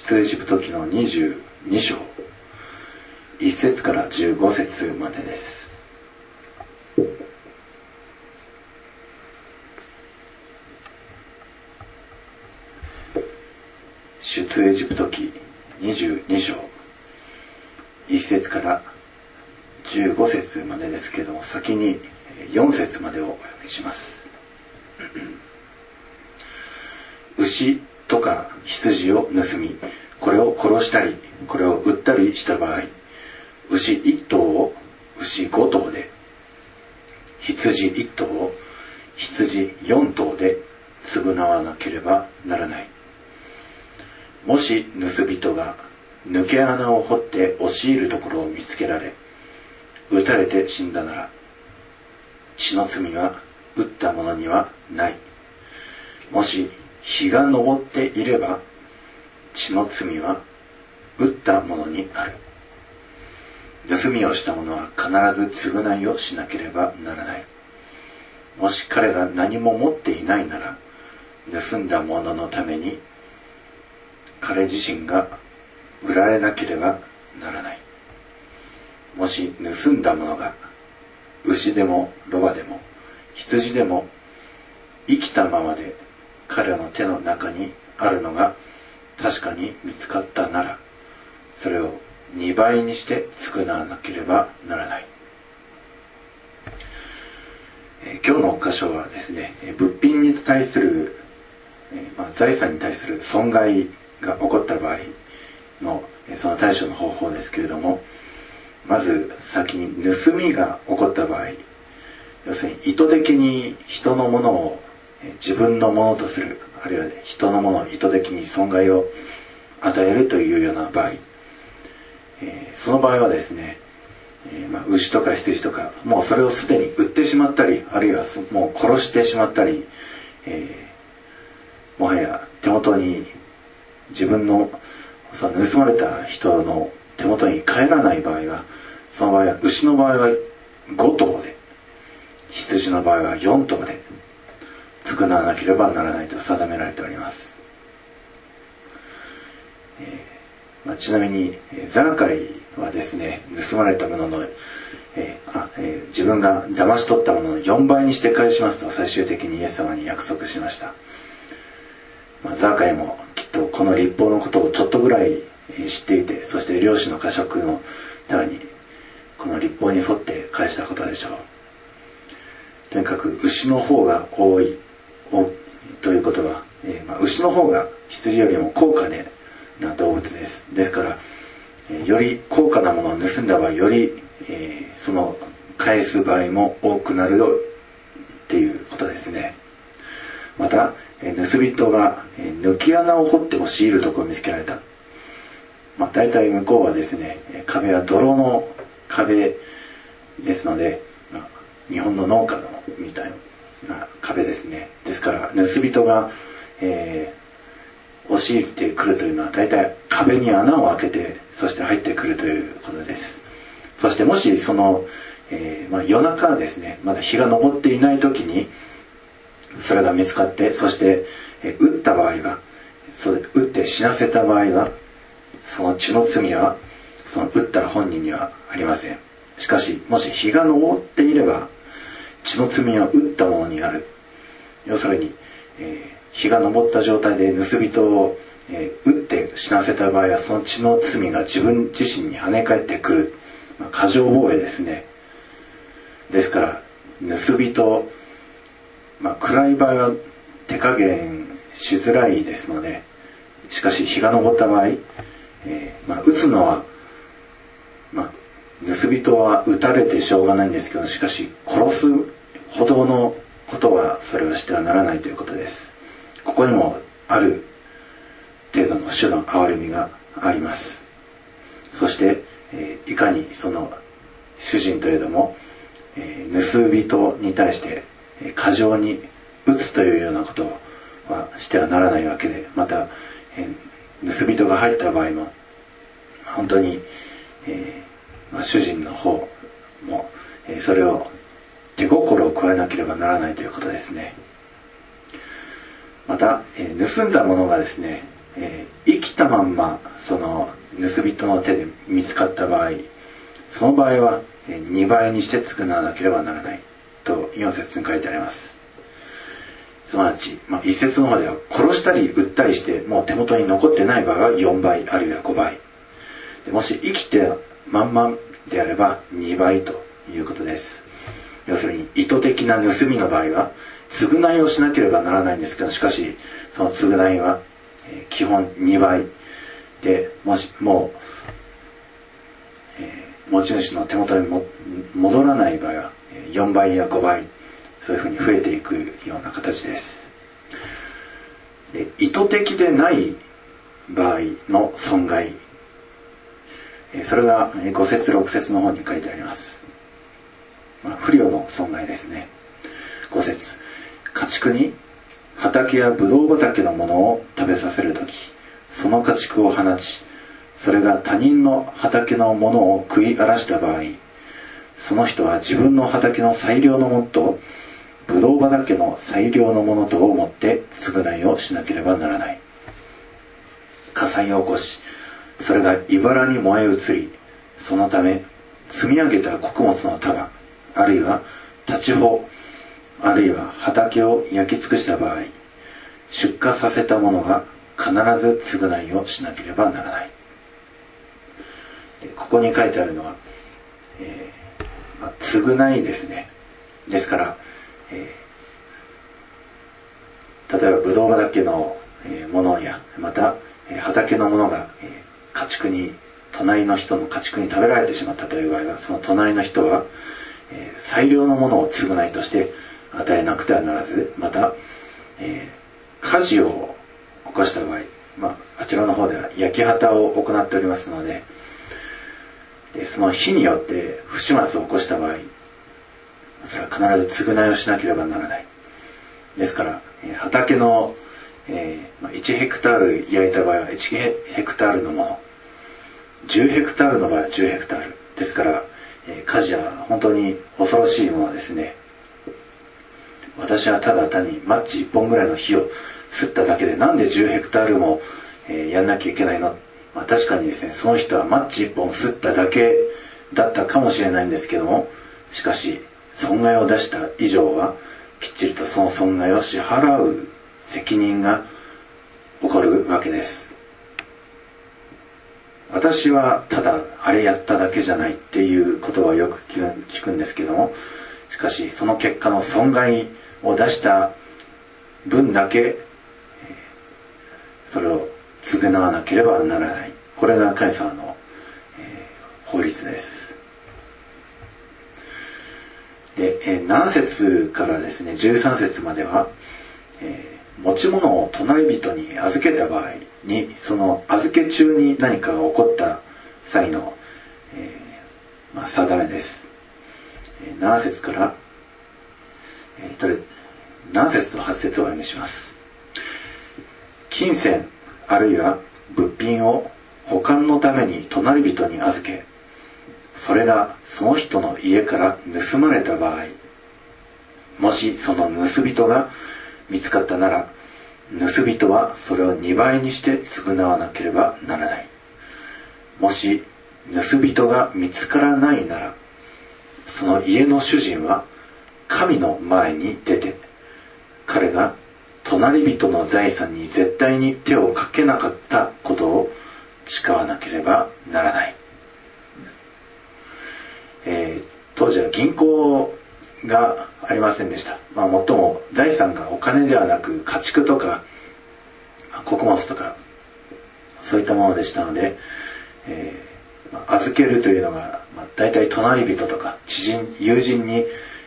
出エジプト記の22章1節から15節までです。出エジプト記22章1節から15節までですけれども、先に4節までをお読みします。牛とか羊を盗み、これを殺したりこれを売ったりした場合、牛1頭を牛5頭で、羊1頭を羊4頭で償わなければならない。もし盗人が抜け穴を掘って押し入るところを見つけられ、撃たれて死んだなら、血の罪は撃った者にはない。もし日が昇っていれば、血の罪は撃った者にある。盗みをした者は必ず償いをしなければならない。もし彼が何も持っていないなら、盗んだ者のために彼自身が売られなければならない。もし盗んだ者が牛でもロバでも羊でも生きたままで彼の手の中にあるのが確かに見つかったなら、それを2倍にして償わなければならない。今日の箇所はですね、物品に対する、財産に対する損害が起こった場合のその対処の方法ですけれども、まず先に盗みが起こった場合、要するに意図的に人のものを自分のものとする、あるいは人のものを意図的に損害を与えるというような場合、その場合はですね、牛とか羊とか、もうそれをすでに売ってしまったり、あるいはもう殺してしまったり、もはや手元に自分のその盗まれた人の手元に帰らない場合は、その場合は牛の場合は5頭で、羊の場合は4頭で償わなければならないと定められております。ちなみにザーカイはですね、盗まれたものの、自分が騙し取ったものの4倍にして返しますと最終的にイエス様に約束しました。ザーカイもきっとこの律法のことをちょっとぐらい知っていて、そして漁師の家食のためにこの律法に沿って返したことでしょう。とにかく牛の方が多いということは、牛の方が羊よりも高価な動物です。ですから、より高価なものを盗んだ場合、より、その返す場合も多くなるよっていうことですね。また、盗人が抜き穴を掘って押し入るところを見つけられた。大体向こうはですね、壁は泥の壁ですので、日本の農家のみたいな壁ですね。ですから盗人が、押し入ってくるというのは大体壁に穴を開けて、そして入ってくるということです。そしてもしその、夜中ですね、まだ日が昇っていない時にそれが見つかって、そして、撃った場合は、撃って死なせた場合は、その血の罪はその撃った本人にはありません。しかしもし日が昇っていれば、血の罪は撃った者にある。要するに、日が昇った状態で盗人を、撃って死なせた場合は、その血の罪が自分自身に跳ね返ってくる、過剰防衛ですね。ですから盗人、暗い場合は手加減しづらいですので、しかし日が昇った場合、撃つのは、盗人は撃たれてしょうがないんですけど、しかし殺すほどのことはそれはしてはならないということです。ここにもある程度の主の憐れみがあります。そして、いかにその主人といえども、盗人に対して過剰に撃つというようなことはしてはならないわけで、また、盗人が入った場合も本当に、主人の方も、それを手心を加えなければならないということですね。また、盗んだものがですね、 生きたまんまその盗人の手で見つかった場合、その場合は2倍にして償わなければならないと4節に書いてあります。すなわち、1節の方では殺したり撃ったりしてもう手元に残ってない場合は4倍あるいは5倍で、もし生きてまんまであれば2倍ということです。要するに意図的な盗みの場合は償いをしなければならないんですけど、しかしその償いは基本2倍で、もう持ち主の手元に戻らない場合は4倍や5倍、そういうふうに増えていくような形です。で、意図的でない場合の損害、それが5節6節の方に書いてあります。不慮の損害ですね。5節、家畜に畑やブドウ畑のものを食べさせるとき、その家畜を放ち、それが他人の畑のものを食い荒らした場合、その人は自分の畑の最良のものとブドウ畑の最良のものとを持って償いをしなければならない。火災を起こし、それが茨に燃え移り、そのため積み上げた穀物の束、あるいは立ち穂、あるいは畑を焼き尽くした場合、出荷させた者が必ず償いをしなければならない。ここに書いてあるのは、償いですね。ですから、例えばブドウ畑のものや、また畑のものが家畜に、隣の人の家畜に食べられてしまったという場合は、その隣の人は最良のものを償いとして与えなくてはならず、また火事を起こした場合、あちらの方では焼き畑を行っておりますので、その火によって不始末を起こした場合、それは必ず償いをしなければならない。ですから、畑の1ヘクタール焼いた場合は1ヘクタールのもの、10ヘクタールの場合は10ヘクタールですから、火事は本当に恐ろしいものですね。私はただ単にマッチ1本ぐらいの火を吸っただけでなんで10ヘクタールもやんなきゃいけないの。確かにですね、その人はマッチ1本吸っただけだったかもしれないんですけども、しかし損害を出した以上はきっちりとその損害を支払う責任が起こるわけです。私はただあれやっただけじゃないっていうことはよく聞くんですけども、しかしその結果の損害を出した分だけそれを償わなければならない。これが神様の法律です。で、7節からですね13節までは、持ち物を隣人に預けた場合に、その預け中に何かが起こった際の、定めです。7節から、7節と8節をお読みします。金銭あるいは物品を保管のために隣人に預け、それがその人の家から盗まれた場合、もしその盗人が見つかったなら、盗人はそれを2倍にして償わなければならない。もし盗人が見つからないなら、その家の主人は神の前に出て、彼が隣人の財産に絶対に手をかけなかったことを誓わなければならない。当時は銀行がありませんでした。もっとも財産がお金ではなく家畜とか穀物とかそういったものでしたので、預けるというのが、大体隣人とか知人友人に、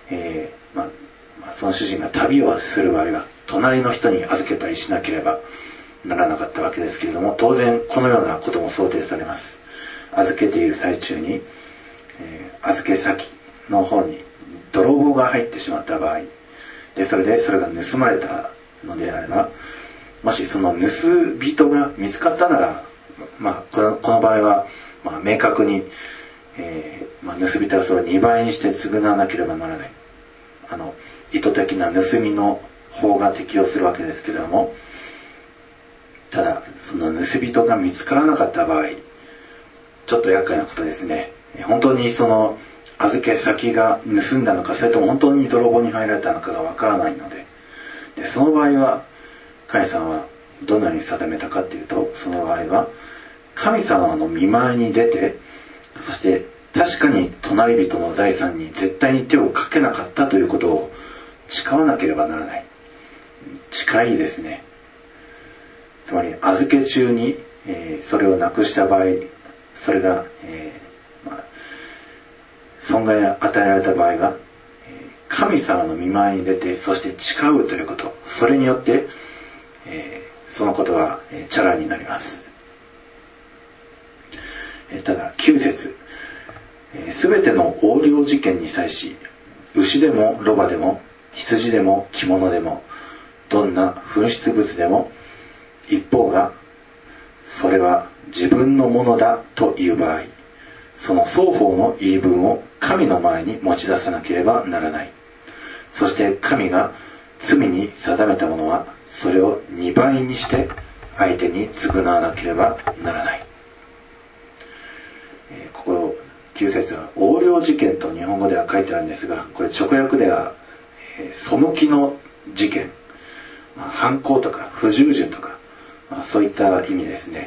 その主人が旅をする場合は隣の人に預けたりしなければならなかったわけですけれども、当然このようなことも想定されます。預けている最中に、預け先の方に泥棒が入ってしまった場合で、それが盗まれたのであれば、もしその盗人が見つかったなら、この場合は、明確に、盗人はそれを2倍にして償わなければならない。意図的な盗みの法が適用するわけですけれども、 ただその盗人が見つからなかった場合、ちょっと厄介なことですね。本当にその預け先が盗んだのか、それとも本当に泥棒に入られたのかがわからないので、その場合は神様はどのように定めたかっていうと、その場合は神様の見舞いに出て、そして確かに隣人の財産に絶対に手をかけなかったということを誓わなければならない。誓いですね。つまり預け中に、それをなくした場合、それが、損害を与えられた場合は、神様の見舞いに出て、そして誓うということ、それによって、そのことはチャラになります。ただ9節、すべての横領事件に際し、牛でもロバでも羊でも着物でもどんな紛失物でも、一方がそれは自分のものだという場合、その双方の言い分を神の前に持ち出さなければならない。そして神が罪に定めたものは、それを2倍にして相手に償わなければならない。ここ9節は横領事件と日本語では書いてあるんですが、これ直訳では背きの事件、犯行とか不従順とか、そういった意味ですね。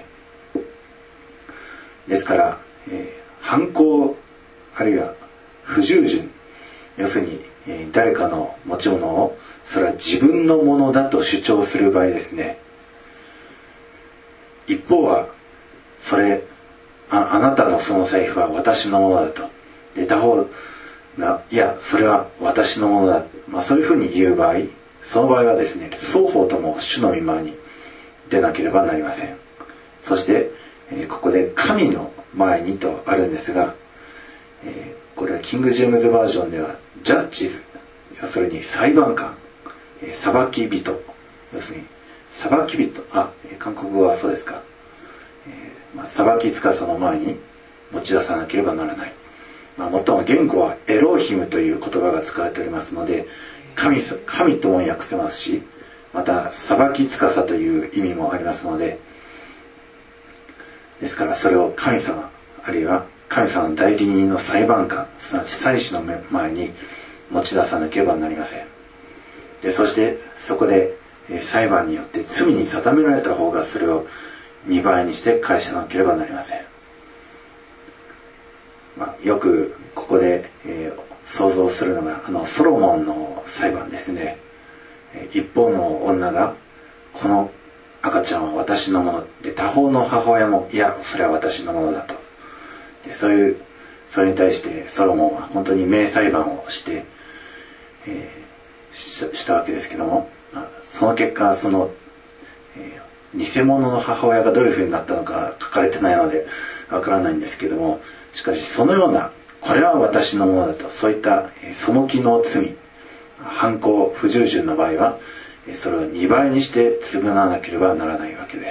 ですから、犯行あるいは不従順、要するに、誰かの持ち物をそれは自分のものだと主張する場合ですね。一方はそれ あなたのその財布は私のものだと、で他方がいやそれは私のものだ、そういうふうに言う場合、その場合はですね、双方とも主の御前に出なければなりません。そして、ここで神の前にとあるんですが、これはキング・ジェームズバージョンではジャッジズ、要するに裁判官、裁き人、要するに裁き人、韓国語はそうですか、裁き司の前に持ち出さなければならない。もっとも言語はエロヒムという言葉が使われておりますので、神とも訳せますし、また裁き司という意味もありますので、ですからそれを神様あるいは神様の代理人の裁判官、すなわち祭司の前に持ち出さなければなりません。でそしてそこで裁判によって罪に定められた方がそれを2倍にして返さなければなりません。よくここで、想像するのがソロモンの裁判ですね。一方の女がこの赤ちゃんは私のもので、他方の母親もいやそれは私のものだと、でそれに対してソロモンは本当に名裁判をして、したわけですけども、その結果その、偽物の母親がどういうふうになったのか書かれてないのでわからないんですけども、しかしそのようなこれは私のものだと、そういった背きの罪、犯行不従順の場合はそれを2倍にして償わなければならないわけです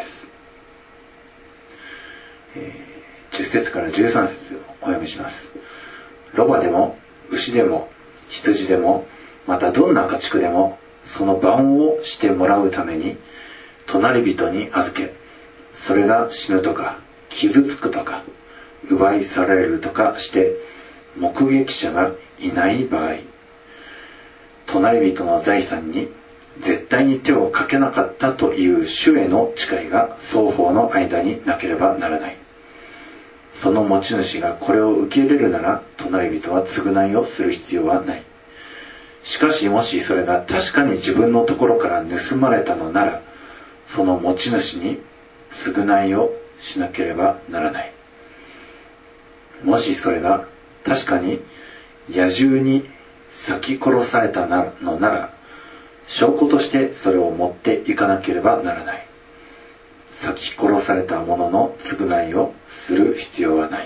。10節から13節をお読みします。ロバでも牛でも羊でもまたどんな家畜でもその番をしてもらうために隣人に預け、それが死ぬとか傷つくとか奪い去られるとかして目撃者がいない場合、隣人の財産に絶対に手をかけなかったという主への誓いが双方の間になければならない。その持ち主がこれを受け入れるなら隣人は償いをする必要はない。しかしもしそれが確かに自分のところから盗まれたのなら、その持ち主に償いをしなければならない。もしそれが確かに野獣に裂き殺されたのなら、証拠としてそれを持っていかなければならない。裂き殺された者の償いをする必要はない。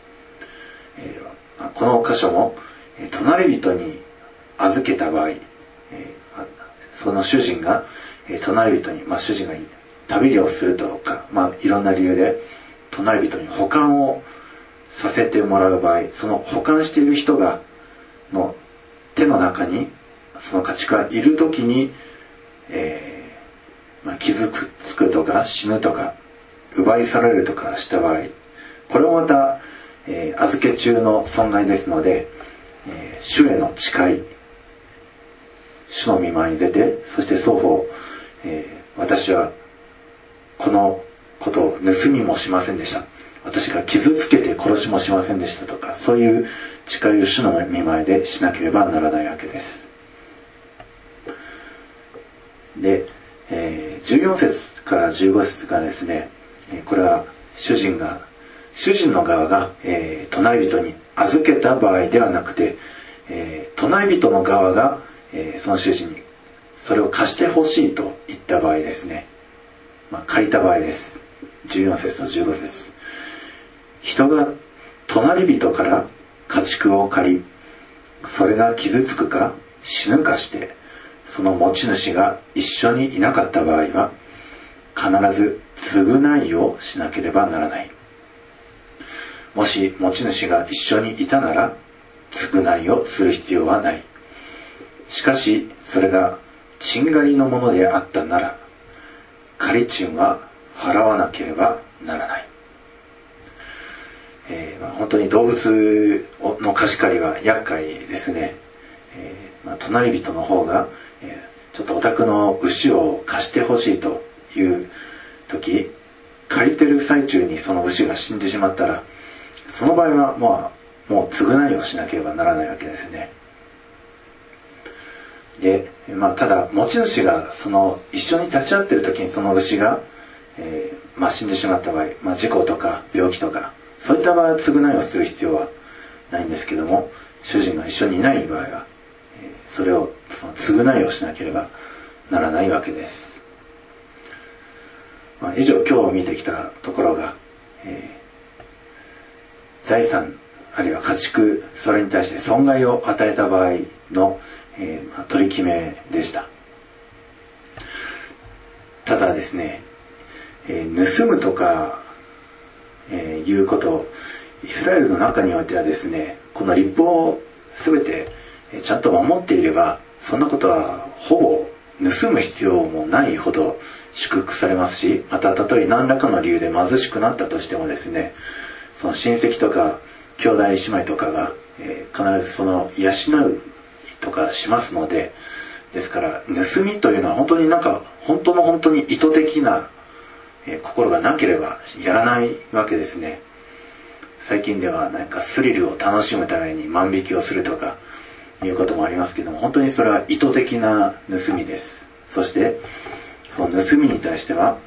この箇所も隣人に預けた場合、その主人が隣人に、主人が旅をするとか、いろんな理由で隣人に保管をさせてもらう場合、その保管している人がの手の中にその家畜がいるときに、 傷つくとか死ぬとか奪い去られるとかした場合、これもまた、預け中の損害ですので、主への誓い、主の御前に出て、そして双方、私はこのことを盗みもしませんでした、私が傷つけて殺しもしませんでしたとか、そういう誓いを主の御前でしなければならないわけです。で、14節から15節がですね、これは主人の側が、隣人に預けた場合ではなくて、隣人の側が、その主人にそれを貸してほしいと言った場合ですね、借りた場合です。14節と15節、人が隣人から家畜を借り、それが傷つくか死ぬかしてその持ち主が一緒にいなかった場合は、必ず償いをしなければならない。もし持ち主が一緒にいたなら償いをする必要はない。しかしそれが賃借りのものであったなら、借り賃は払わなければならない。本当に動物の貸し借りは厄介ですね。隣人の方が、ちょっとお宅の牛を貸してほしいという時、借りてる最中にその牛が死んでしまったら、その場合はもう償いをしなければならないわけですね。で、ただ持ち主が一緒に立ち会っている時にその牛が、死んでしまった場合、事故とか病気とかそういった場合は償いをする必要はないんですけども、主人が一緒にいない場合は、その償いをしなければならないわけです。以上今日見てきたところが、財産あるいは家畜、それに対して損害を与えた場合の、取り決めでした。ただですね、盗むとか、いうことイスラエルの中においてはですね、この律法を全てちゃんと守っていれば、そんなことはほぼ盗む必要もないほど祝福されますし、またたとえ何らかの理由で貧しくなったとしてもですね、その親戚とか兄弟姉妹とかが、必ず養うとかしますので、ですから盗みというのは本当に本当に意図的な心がなければやらないわけですね。最近ではスリルを楽しむために万引きをするとかいうこともありますけども、本当にそれは意図的な盗みです。そしてその盗みに対しては、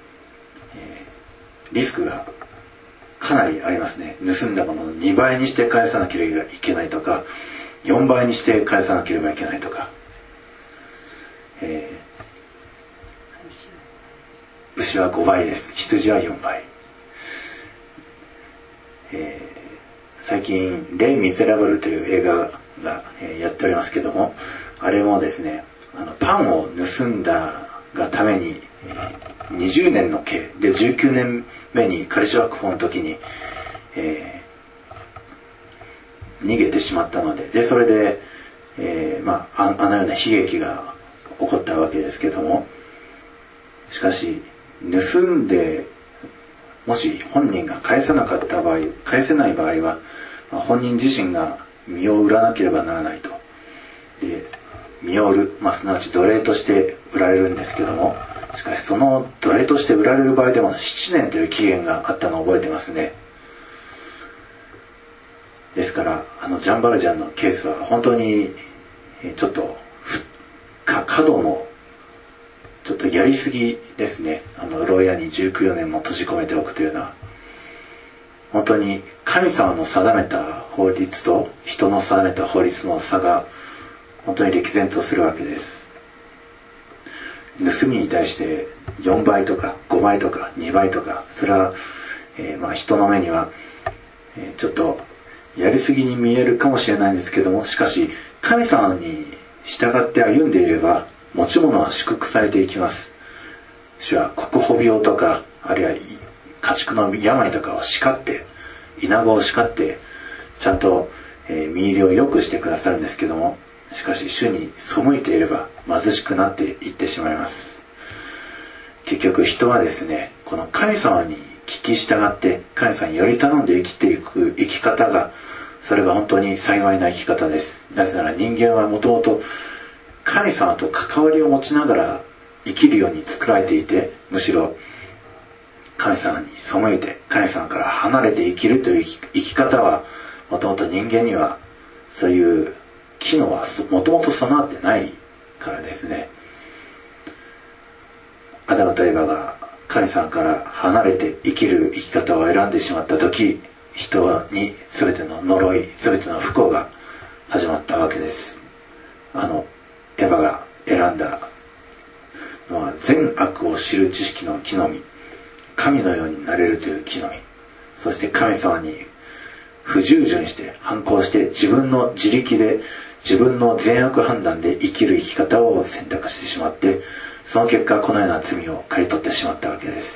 リスクがかなりありますね。盗んだものを2倍にして返さなければいけないとか、4倍にして返さなければいけないとか、牛は5倍です。羊は4倍。最近レイ・ミゼラブルという映画が、やっておりますけども、あれもですね、パンを盗んだがために、20年の刑で19年目に仮釈放の時に、逃げてしまったので、それで、あのような悲劇が起こったわけですけども、しかし盗んでもし本人が返せない場合は、本人自身が身を売らなければならないと。で、身を売る、すなわち奴隷として売られるんですけども、しかしその奴隷として売られる場合でも7年という期限があったのを覚えてますね。ですからジャンバルジャンのケースは本当にちょっと過度のちょっとやりすぎですね。牢屋に19年も閉じ込めておくというのは、本当に神様の定めた法律と人の定めた法律の差が本当に歴然とするわけです。盗みに対して4倍とか5倍とか2倍とか、それは、人の目には、ちょっとやりすぎに見えるかもしれないんですけども、しかし神様に従って歩んでいれば持ち物は祝福されていきます。主は国保病とか、あるいは家畜の病とかを叱って、イナゴを叱ってちゃんと、身入りを良くしてくださるんですけども、しかし主に背いていれば貧しくなっていってしまいます。 結局人はですね、この神様に聞き従って神様により頼んで生きていく生き方が、それが本当に幸いな生き方です。なぜなら人間はもともと神様と関わりを持ちながら生きるように作られていて、むしろ神様に背いて神様から離れて生きるという生き方は、もともと人間にはそういう機能はもともと備わってないからですね。アダムとエバが神様から離れて生きる生き方を選んでしまった時、人に全ての呪い、全ての不幸が始まったわけです。エバが選んだのは善悪を知る知識の木の実、神のようになれるという木の実、そして神様に不従順して反抗して自分の自力で自分の善悪判断で生きる生き方を選択してしまって、その結果このような罪を刈り取ってしまったわけです。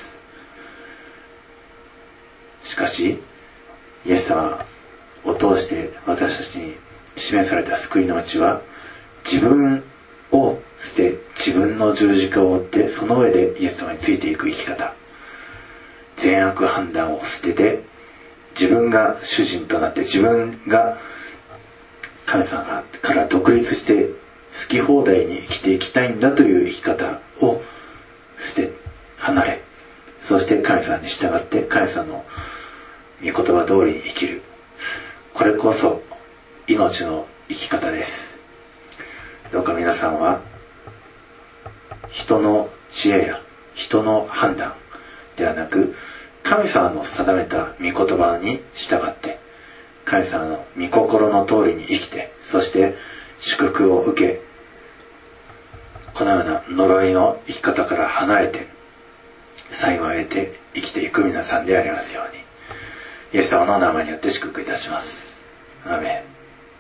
しかしイエス様を通して私たちに示された救いの道は、自分を捨て自分の十字架を追って、その上でイエス様についていく生き方、善悪判断を捨てて自分が主人となって、自分が神様から独立して好き放題に生きていきたいんだという生き方を捨て離れ、そして神様に従って神様の御言葉通りに生きる、これこそ命の生き方です。どうか皆さんは人の知恵や人の判断ではなく、神様の定めた御言葉に従って神様の御心の通りに生きて、そして祝福を受け、このような呪いの生き方から離れて幸いを得て生きていく皆さんでありますように、イエス様の名前によって祝福いたします。アーメ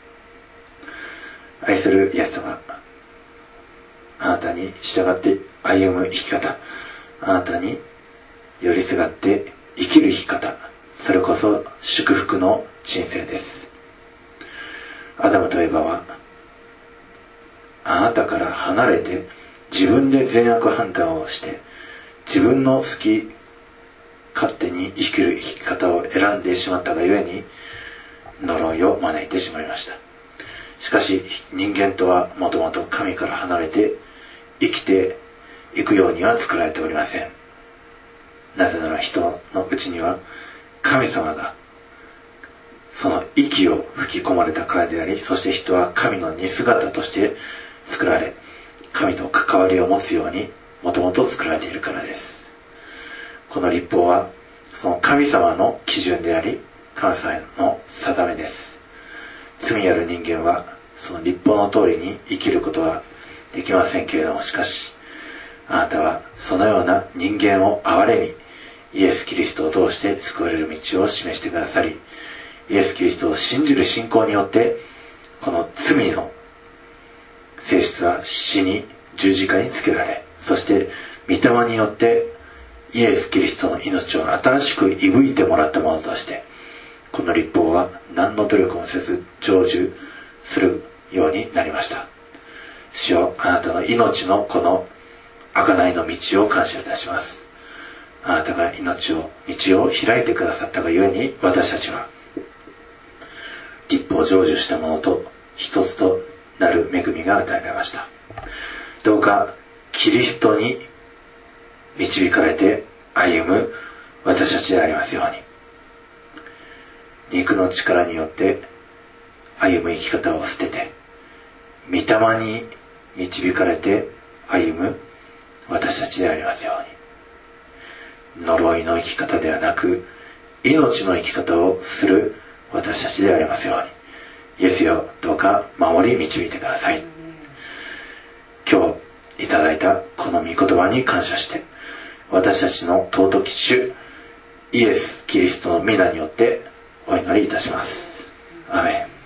ン。愛するイエス様、あなたに従って歩む生き方、あなたに寄りすがって生きる生き方、それこそ祝福の人生です。アダムとエバはあなたから離れて自分で善悪判断をして自分の好き勝手に生きる生き方を選んでしまったがゆえに呪いを招いてしまいました。しかし人間とはもともと神から離れて生きていくようには作られておりません。なぜなら人のうちには神様がその息を吹き込まれたからであり、そして人は神の似姿として作られ、神と関わりを持つようにもともと作られているからです。この律法はその神様の基準であり、神様の定めです。罪ある人間はその律法の通りに生きることはできませんけれども、しかしあなたはそのような人間を憐れみ、イエス・キリストを通して救われる道を示してくださり、イエス・キリストを信じる信仰によってこの罪の性質は死に十字架につけられ、そして御霊によってイエス・キリストの命を新しく息吹いてもらったものとして、この律法は何の努力もせず成就するようになりました。主よ、あなたの命のこの贖いの道を感謝いたします。あなたが命を道を開いてくださったがゆえに、私たちは律法を成就したものと一つとなる恵みが与えられました。どうかキリストに導かれて歩む私たちでありますように、肉の力によって歩む生き方を捨てて、御霊に導かれて歩む私たちでありますように、呪いの生き方ではなく命の生き方をする私たちでありますように、イエスよ、どうか守り導いてください。今日いただいたこの御言葉に感謝して、私たちの尊き主イエス・キリストの皆によってお祈りいたします。アーメン。